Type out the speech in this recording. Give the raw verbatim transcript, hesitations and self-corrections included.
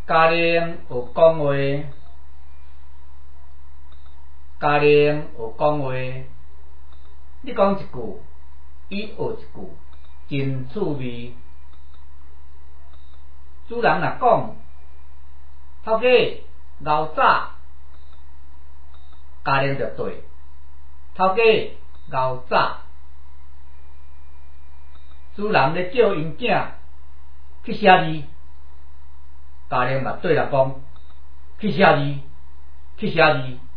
家人有讲话，家人有讲话，你讲一句，伊学一句，真趣味。主人若讲，头家熬早，家人就对，头家熬早。主人咧叫因囝去写字，家人嘛对人讲去写字，去写字。